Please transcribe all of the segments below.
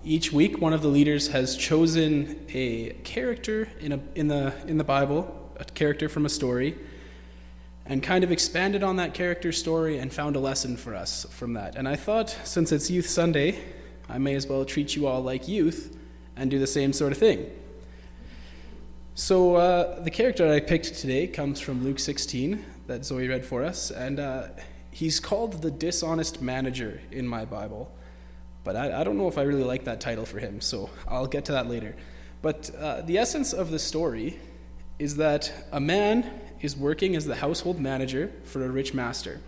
Each week, one of the leaders has chosen a character in the Bible, a character from a story, and kind of expanded on that character's story and found a lesson for us from that. And I thought, since it's Youth Sunday, I may as well treat you all like youth and do the same sort of thing. So the character I picked today comes from Luke 16 that Zoe read for us, and he's called the dishonest manager in my Bible. But I don't know if I really like that title for him, so I'll get to that later. But the essence of the story is that a man is working as the household manager for a rich master.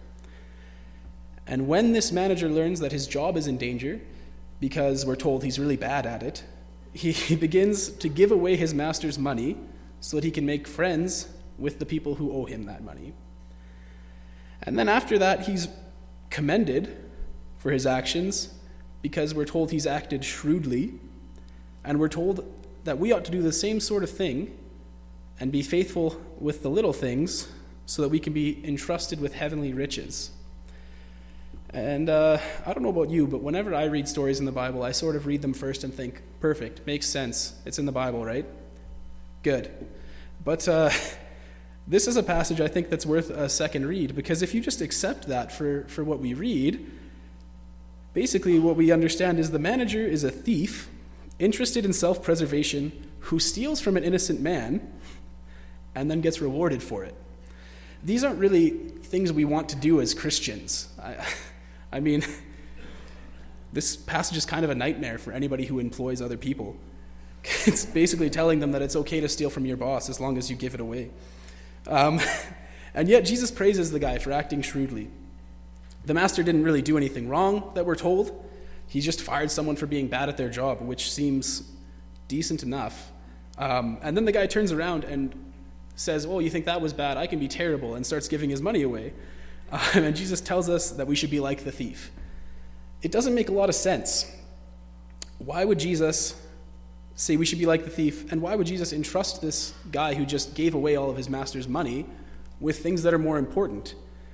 And when this manager learns that his job is in danger, because we're told he's really bad at it, he begins to give away his master's money so that he can make friends with the people who owe him that money. And then after that, he's commended for his actions because we're told he's acted shrewdly, and we're told that we ought to do the same sort of thing and be faithful with the little things so that we can be entrusted with heavenly riches. And I don't know about you, but whenever I read stories in the Bible, I sort of read them first and think, perfect, makes sense, it's in the Bible, right? Good. But this is a passage I think that's worth a second read, because if you just accept that for what we read, basically what we understand is the manager is a thief, interested in self-preservation, who steals from an innocent man and then gets rewarded for it. These aren't really things we want to do as Christians. I mean, this passage is kind of a nightmare for anybody who employs other people. It's basically telling them that it's okay to steal from your boss as long as you give it away. And yet Jesus praises the guy for acting shrewdly. The master didn't really do anything wrong that we're told. He just fired someone for being bad at their job, which seems decent enough. And then the guy turns around and says, oh, you think that was bad? I can be terrible, and starts giving his money away. And Jesus tells us that we should be like the thief. It doesn't make a lot of sense. Why would Jesus say we should be like the thief, and why would Jesus entrust this guy who just gave away all of his master's money with things that are more important?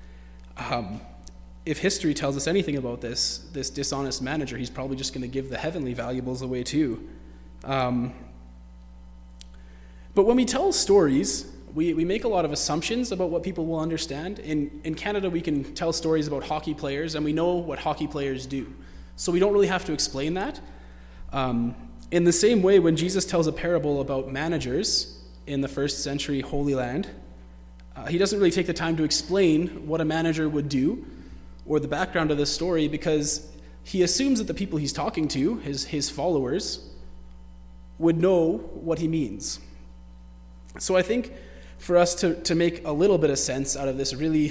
If history tells us anything about this dishonest manager, he's probably just going to give the heavenly valuables away too. But when we tell stories, we make a lot of assumptions about what people will understand. In Canada, we can tell stories about hockey players, and we know what hockey players do. So we don't really have to explain that. In the same way, when Jesus tells a parable about managers in the first century Holy Land, he doesn't really take the time to explain what a manager would do or the background of this story, because he assumes that the people he's talking to, his followers, would know what he means. So I think for us to make a little bit of sense out of this really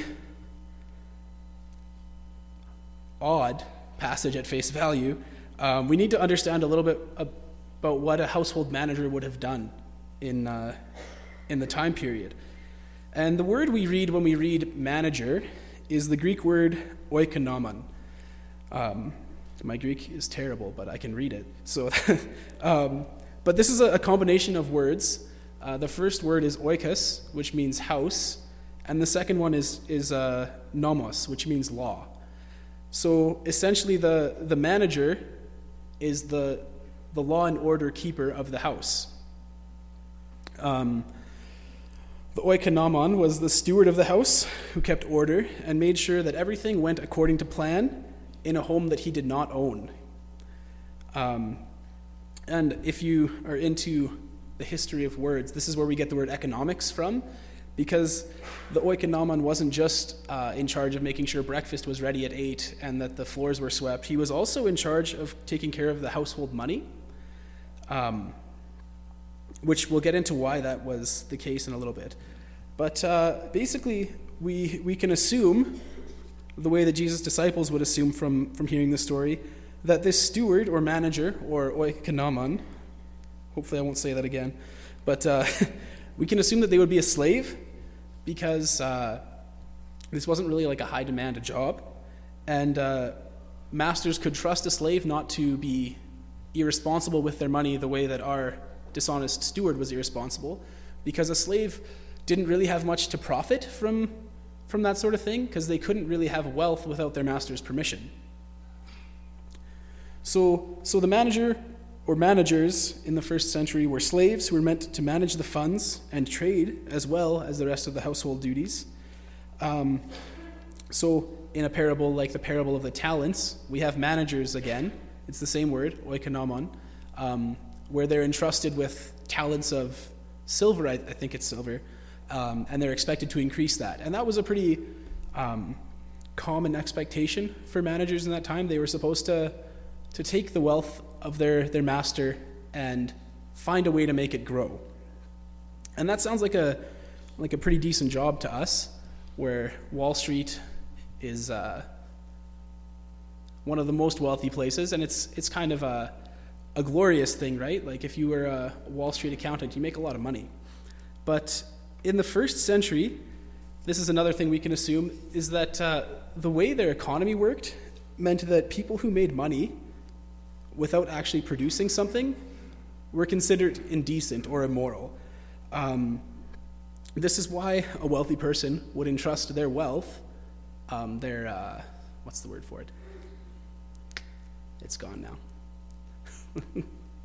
odd passage at face value, we need to understand a little bit about what a household manager would have done in the time period. And the word we read when we read manager is the Greek word oikonomon. My Greek is terrible, but I can read it. So, but this is a combination of words. The first word is oikos, which means house, and the second one is nomos, which means law. So essentially, the manager is the law and order keeper of the house. The oikonomon was the steward of the house who kept order and made sure that everything went according to plan in a home that he did not own. And if you are into the history of words, this is where we get the word economics from, because the oikonomon wasn't just in charge of making sure breakfast was ready at 8 and that the floors were swept. He was also in charge of taking care of the household money, which we'll get into why that was the case in a little bit. But basically, we can assume, the way that Jesus' disciples would assume from hearing the story, that this steward or manager or oikonomon, hopefully I won't say that again, but we can assume that they would be a slave, because this wasn't really like a high-demand job, and masters could trust a slave not to be irresponsible with their money the way that our dishonest steward was irresponsible, because a slave didn't really have much to profit from that sort of thing, because they couldn't really have wealth without their master's permission. So the manager or managers in the first century were slaves who were meant to manage the funds and trade as well as the rest of the household duties. So in a parable like the parable of the talents, we have managers again. It's the same word, oikonomon, where they're entrusted with talents of silver, I think it's silver, and they're expected to increase that. And that was a pretty common expectation for managers in that time. They were supposed to take the wealth of their master and find a way to make it grow. And that sounds like a pretty decent job to us, where Wall Street is one of the most wealthy places, and it's kind of a glorious thing, right? Like if you were a Wall Street accountant, you make a lot of money. But in the first century, this is another thing we can assume, is that the way their economy worked meant that people who made money without actually producing something were considered indecent or immoral. This is why a wealthy person would entrust their wealth, what's the word for it? It's gone now.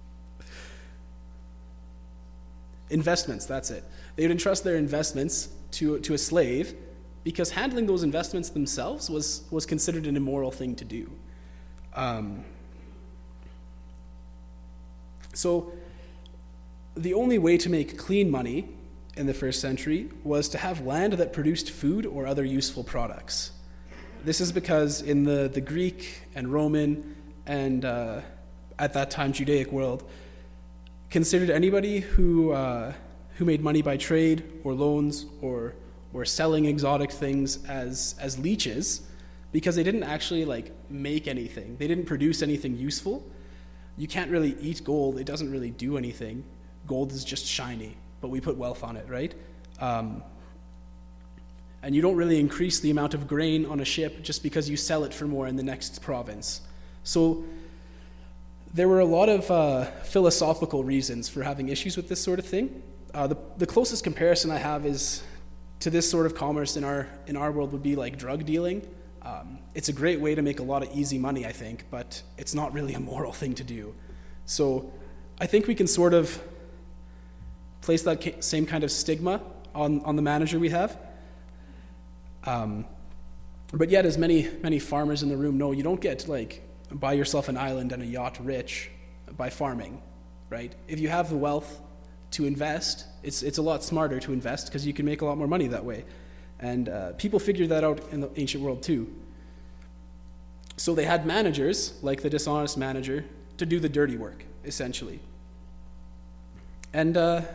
Investments, that's it. They would entrust their investments to a slave because handling those investments themselves was considered an immoral thing to do. So the only way to make clean money in the first century was to have land that produced food or other useful products. This is because in the Greek and Roman and at that time Judaic world, considered anybody who made money by trade or loans or selling exotic things as leeches, because they didn't actually make anything. They didn't produce anything useful. You can't really eat gold. It doesn't really do anything. Gold is just shiny, but we put wealth on it, right? And you don't really increase the amount of grain on a ship just because you sell it for more in the next province. So there were a lot of philosophical reasons for having issues with this sort of thing. The closest comparison I have is to this sort of commerce in our world would be like drug dealing. It's a great way to make a lot of easy money, I think, but it's not really a moral thing to do. So I think we can sort of place that same kind of stigma on the manager we have. But yet, as many farmers in the room know, you don't get buy yourself an island and a yacht rich by farming, right? If you have the wealth to invest, it's a lot smarter to invest because you can make a lot more money that way. And people figured that out in the ancient world too. So they had managers, like the dishonest manager, to do the dirty work, essentially. And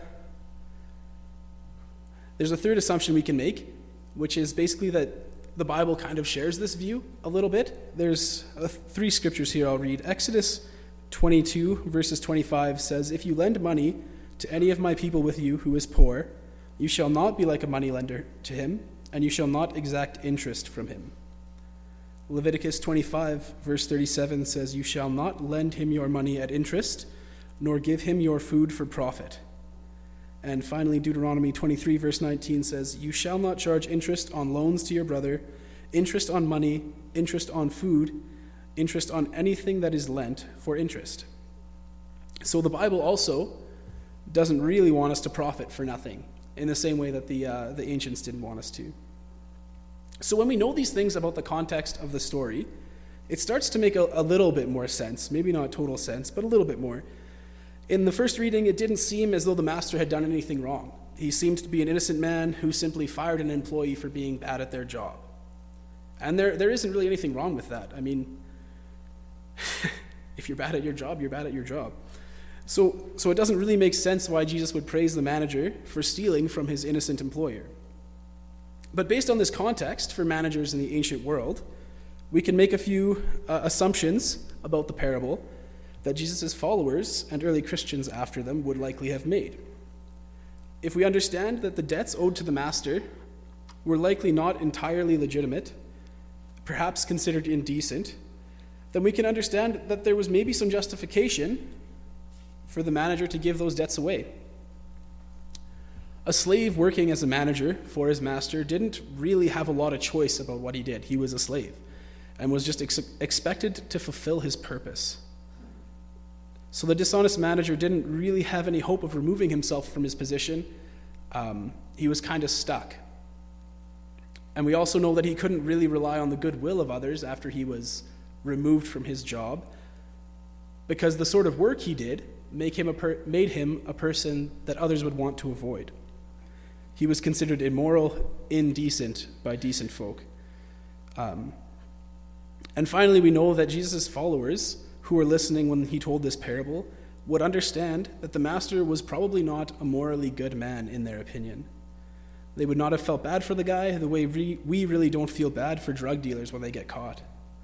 there's a third assumption we can make, which is basically that the Bible kind of shares this view a little bit. There's 3 scriptures here I'll read. Exodus 22, verses 25 says, "If you lend money to any of my people with you who is poor, you shall not be like a moneylender to him, and you shall not exact interest from him." Leviticus 25, verse 37 says, "You shall not lend him your money at interest, nor give him your food for profit." And finally, Deuteronomy 23, verse 19 says, "You shall not charge interest on loans to your brother, interest on money, interest on food, interest on anything that is lent for interest." So the Bible also doesn't really want us to profit for nothing, in the same way that the ancients didn't want us to. So when we know these things about the context of the story, it starts to make a little bit more sense. Maybe not total sense, but a little bit more. In the first reading, it didn't seem as though the master had done anything wrong. He seemed to be an innocent man who simply fired an employee for being bad at their job. And there isn't really anything wrong with that. I mean, if you're bad at your job, you're bad at your job. So it doesn't really make sense why Jesus would praise the manager for stealing from his innocent employer. But based on this context for managers in the ancient world, we can make a few assumptions about the parable that Jesus' followers and early Christians after them would likely have made. If we understand that the debts owed to the master were likely not entirely legitimate, perhaps considered indecent, then we can understand that there was maybe some justification for the manager to give those debts away. A slave working as a manager for his master didn't really have a lot of choice about what he did. He was a slave and was just expected to fulfill his purpose. So the dishonest manager didn't really have any hope of removing himself from his position. He was kind of stuck. And we also know that he couldn't really rely on the goodwill of others after he was removed from his job, because the sort of work he did made him a person that others would want to avoid. He was considered immoral, indecent by decent folk. And finally, we know that Jesus' followers, who were listening when he told this parable, would understand that the master was probably not a morally good man in their opinion. They would not have felt bad for the guy the way we really don't feel bad for drug dealers when they get caught.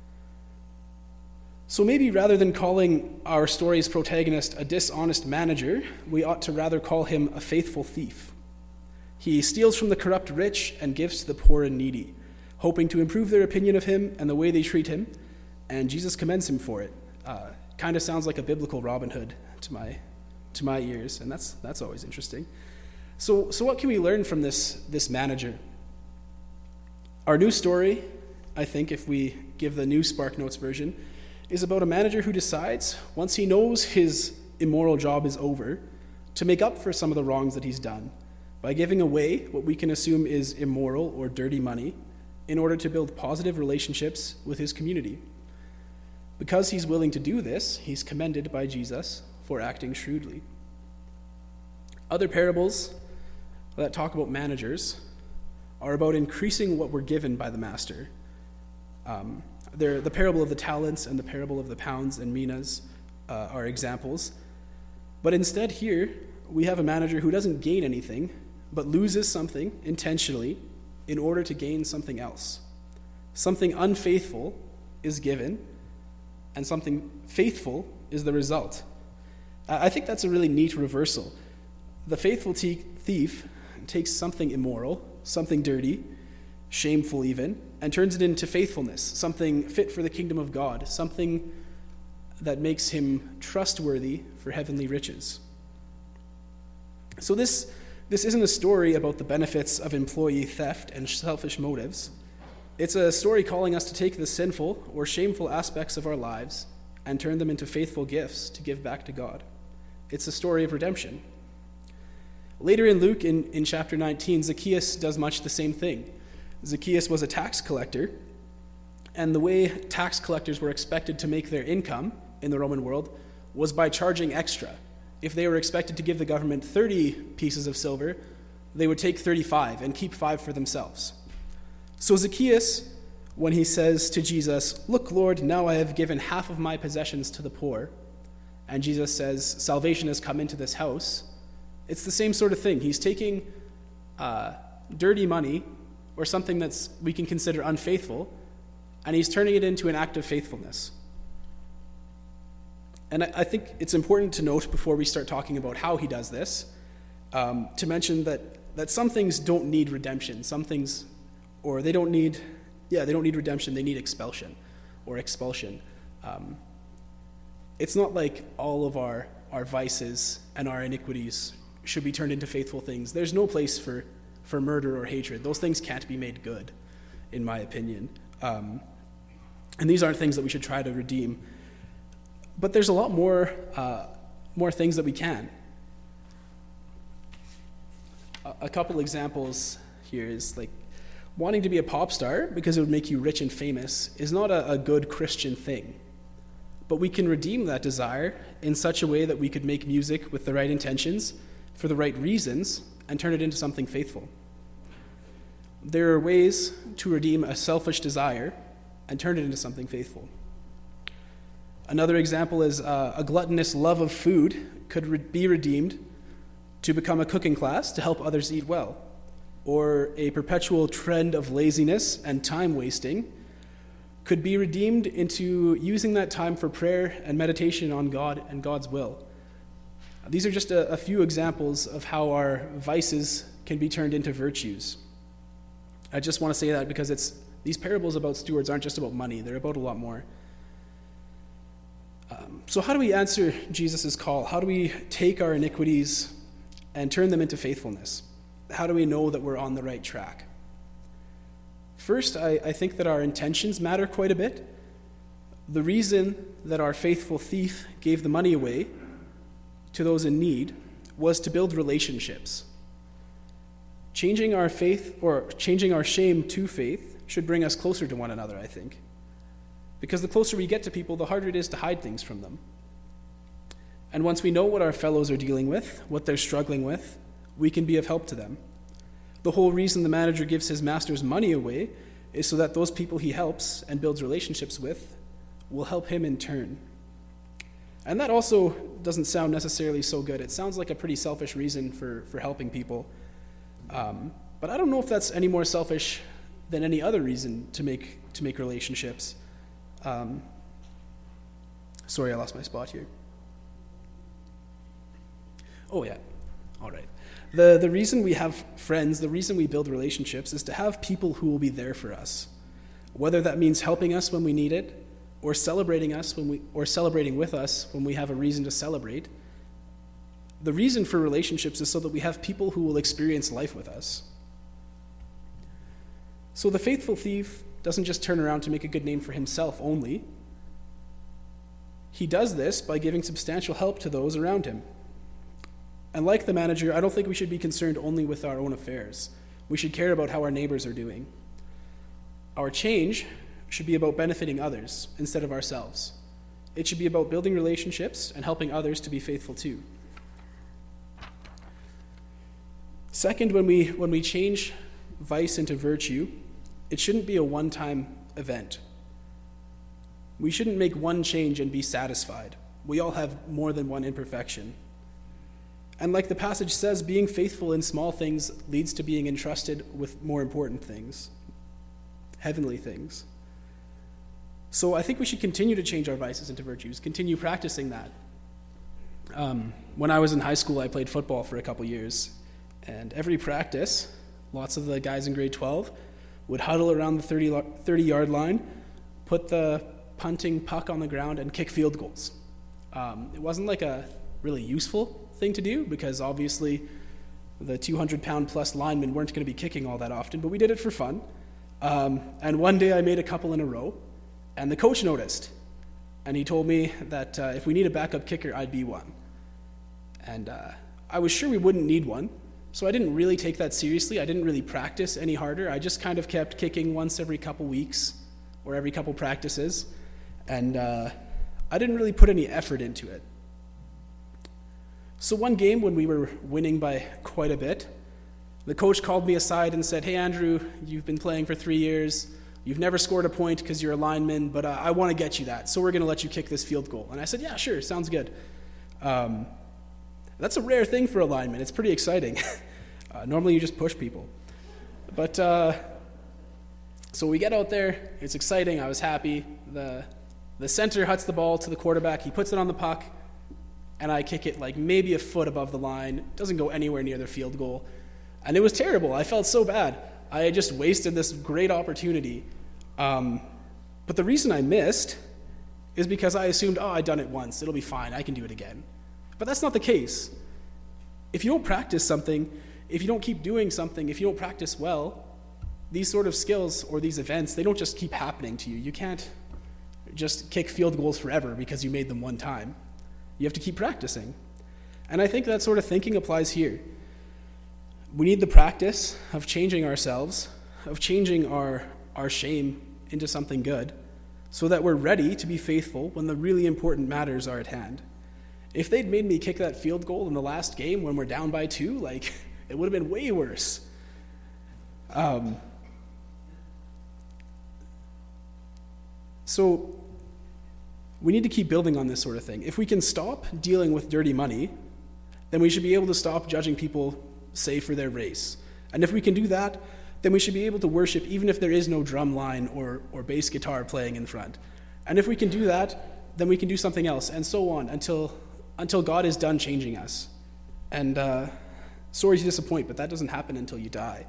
So maybe rather than calling our story's protagonist a dishonest manager, we ought to rather call him a faithful thief. He steals from the corrupt rich and gives to the poor and needy, hoping to improve their opinion of him and the way they treat him, and Jesus commends him for it. Kind of sounds like a biblical Robin Hood to my ears, and that's always interesting. So what can we learn from this manager? Our new story, I think, if we give the new SparkNotes version, is about a manager who decides, once he knows his immoral job is over, to make up for some of the wrongs that he's done by giving away what we can assume is immoral or dirty money in order to build positive relationships with his community. Because he's willing to do this, he's commended by Jesus for acting shrewdly. Other parables that talk about managers are about increasing what we're given by the master. The parable of the talents and the parable of the pounds and minas are examples. But instead here, we have a manager who doesn't gain anything, but loses something intentionally in order to gain something else. Something unfaithful is given, and something faithful is the result. I think that's a really neat reversal. The faithful thief takes something immoral, something dirty, shameful even, and turns it into faithfulness, something fit for the kingdom of God, something that makes him trustworthy for heavenly riches. So this isn't a story about the benefits of employee theft and selfish motives. It's a story calling us to take the sinful or shameful aspects of our lives and turn them into faithful gifts to give back to God. It's a story of redemption. Later in Luke, in chapter 19, Zacchaeus does much the same thing. Zacchaeus was a tax collector, and the way tax collectors were expected to make their income in the Roman world was by charging extra. If they were expected to give the government 30 pieces of silver, they would take 35 and keep 5 for themselves. So Zacchaeus, when he says to Jesus, "Look, Lord, now I have given half of my possessions to the poor," and Jesus says, "Salvation has come into this house," it's the same sort of thing. He's taking dirty money or something that's we can consider unfaithful, and he's turning it into an act of faithfulness. And I think it's important to note before we start talking about how he does this, to mention that some things don't need redemption. Some things, or they don't need redemption, they need expulsion. It's not like all of our vices and our iniquities should be turned into faithful things. There's no place for murder or hatred. Those things can't be made good, in my opinion. And these aren't things that we should try to redeem. But there's a lot more things that we can. A couple examples here is like wanting to be a pop star because it would make you rich and famous is not a good Christian thing. But we can redeem that desire in such a way that we could make music with the right intentions, for the right reasons, and turn it into something faithful. There are ways to redeem a selfish desire and turn it into something faithful. Another example is a gluttonous love of food could be redeemed to become a cooking class to help others eat well. Or a perpetual trend of laziness and time wasting could be redeemed into using that time for prayer and meditation on God and God's will. These are just a few examples of how our vices can be turned into virtues. I just want to say that because these parables about stewards aren't just about money, they're about a lot more. So how do we answer Jesus' call? How do we take our iniquities and turn them into faithfulness? How do we know that we're on the right track? First, I think that our intentions matter quite a bit. The reason that our faithful thief gave the money away to those in need was to build relationships. Changing our faith, or changing our shame to faith, should bring us closer to one another, I think. Because the closer we get to people, the harder it is to hide things from them. And once we know what our fellows are dealing with, what they're struggling with, we can be of help to them. The whole reason the manager gives his master's money away is so that those people he helps and builds relationships with will help him in turn. And that also doesn't sound necessarily so good. It sounds like a pretty selfish reason for helping people. But I don't know if that's any more selfish than any other reason to make relationships. Sorry, I lost my spot here. Oh yeah, all right. The reason we have friends, the reason we build relationships is to have people who will be there for us. Whether that means helping us when we need it, or celebrating with us when we have a reason to celebrate. The reason for relationships is so that we have people who will experience life with us. So the faithful thief doesn't just turn around to make a good name for himself only. He does this by giving substantial help to those around him. And like the manager, I don't think we should be concerned only with our own affairs. We should care about how our neighbors are doing. Our change should be about benefiting others instead of ourselves. It should be about building relationships and helping others to be faithful too. Second, when we change vice into virtue, it shouldn't be a one-time event. We shouldn't make one change and be satisfied. We all have more than one imperfection. And like the passage says, being faithful in small things leads to being entrusted with more important things, heavenly things. So I think we should continue to change our vices into virtues, continue practicing that. When I was in high school, I played football for a couple years, and every practice, lots of the guys in grade 12 would huddle around the 30-yard line, put the punting puck on the ground, and kick field goals. It wasn't like a really useful thing to do, because obviously the 200-pound-plus linemen weren't going to be kicking all that often, but we did it for fun. And one day I made a couple in a row, and the coach noticed, and he told me that if we need a backup kicker, I'd be one. And I was sure we wouldn't need one, so I didn't really take that seriously. I didn't really practice any harder. I just kind of kept kicking once every couple weeks or every couple practices, and I didn't really put any effort into it. So one game when we were winning by quite a bit, the coach called me aside and said, "Hey Andrew, you've been playing for 3 years. You've never scored a point because you're a lineman, but I want to get you that, so we're going to let you kick this field goal." And I said, "Yeah, sure, sounds good." That's a rare thing for a lineman. It's pretty exciting. Normally you just push people. But so we get out there. It's exciting. I was happy. The center huts the ball to the quarterback. He puts it on the puck, and I kick it like maybe a foot above the line. It doesn't go anywhere near the field goal. And it was terrible. I felt so bad. I had just wasted this great opportunity. But the reason I missed is because I assumed, I'd done it once. It'll be fine. I can do it again. But that's not the case. If you don't practice something, if you don't keep doing something, if you don't practice well, these sort of skills or these events, they don't just keep happening to you. You can't just kick field goals forever because you made them one time. You have to keep practicing. And I think that sort of thinking applies here. We need the practice of changing ourselves, of changing our shame into something good, so that we're ready to be faithful when the really important matters are at hand. If they'd made me kick that field goal in the last game when we're down by 2, it would have been way worse. So we need to keep building on this sort of thing. If we can stop dealing with dirty money, then we should be able to stop judging people, say, for their race. And if we can do that, then we should be able to worship even if there is no drum line or bass guitar playing in front. And if we can do that, then we can do something else, and so on, until God is done changing us. And sorry to disappoint, but that doesn't happen until you die.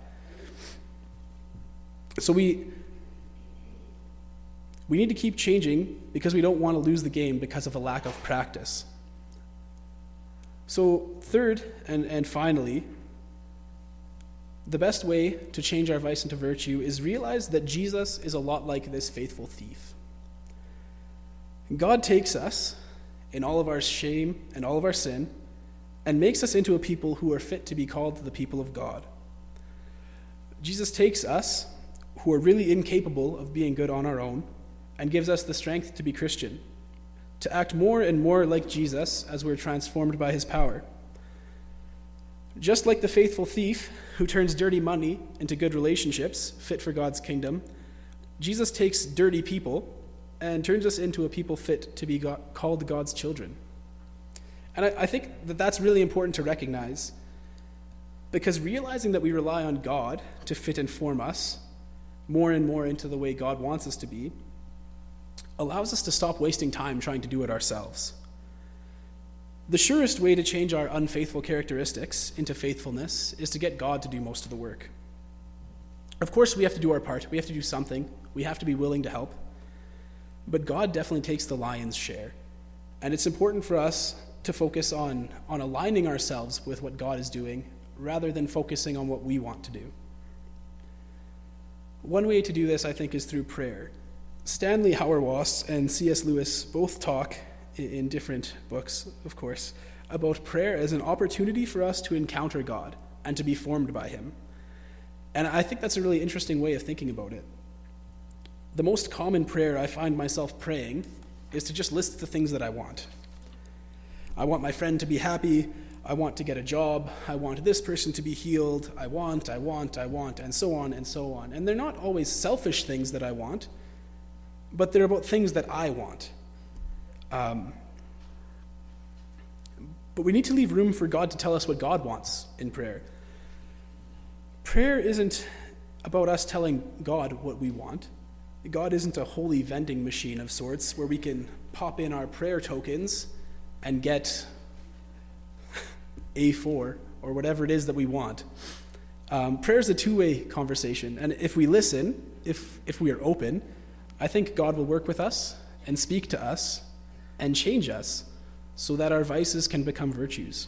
So we need to keep changing because we don't want to lose the game because of a lack of practice. So third and finally, the best way to change our vice into virtue is realize that Jesus is a lot like this faithful thief. God takes us in all of our shame and all of our sin, and makes us into a people who are fit to be called the people of God. Jesus takes us, who are really incapable of being good on our own, and gives us the strength to be Christian, to act more and more like Jesus as we're transformed by his power. Just like the faithful thief who turns dirty money into good relationships fit for God's kingdom, Jesus takes dirty people and turns us into a people fit to be called God's children. And I think that that's really important to recognize, because realizing that we rely on God to fit and form us more and more into the way God wants us to be allows us to stop wasting time trying to do it ourselves. The surest way to change our unfaithful characteristics into faithfulness is to get God to do most of the work. Of course, we have to do our part. We have to do something. We have to be willing to help. But God definitely takes the lion's share. And it's important for us to focus on aligning ourselves with what God is doing rather than focusing on what we want to do. One way to do this, I think, is through prayer. Stanley Hauerwas and C.S. Lewis both talk in different books, of course, about prayer as an opportunity for us to encounter God and to be formed by him. And I think that's a really interesting way of thinking about it. The most common prayer I find myself praying is to just list the things that I want. I want my friend to be happy. I want to get a job. I want this person to be healed. I want, and so on and so on. And they're not always selfish things that I want, but they're about things that I want. But we need to leave room for God to tell us what God wants in prayer. Prayer isn't about us telling God what we want. God isn't a holy vending machine of sorts where we can pop in our prayer tokens and get A4 or whatever it is that we want. Prayer is a two-way conversation, and if we listen, if we are open, I think God will work with us and speak to us and change us so that our vices can become virtues.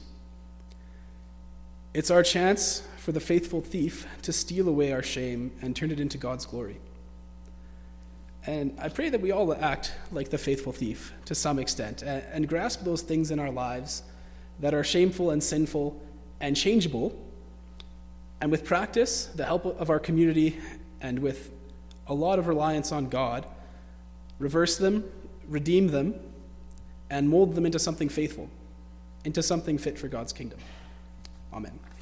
It's our chance for the faithful thief to steal away our shame and turn it into God's glory. And I pray that we all act like the faithful thief to some extent and grasp those things in our lives that are shameful and sinful and changeable, and with practice, the help of our community, and with a lot of reliance on God, reverse them, redeem them, and mold them into something faithful, into something fit for God's kingdom. Amen.